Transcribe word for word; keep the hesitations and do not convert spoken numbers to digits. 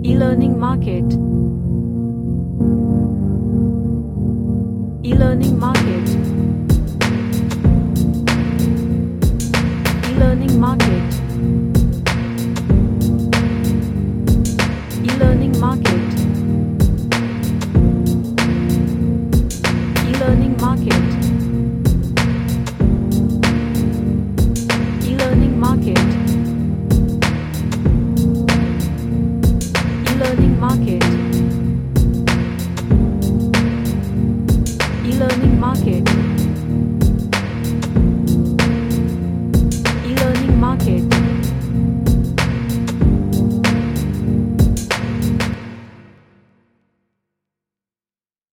E-learning market. E-learning market. E-learning market. E-learning market. E-learning market. E-learning market. E-learning market. E-learning market.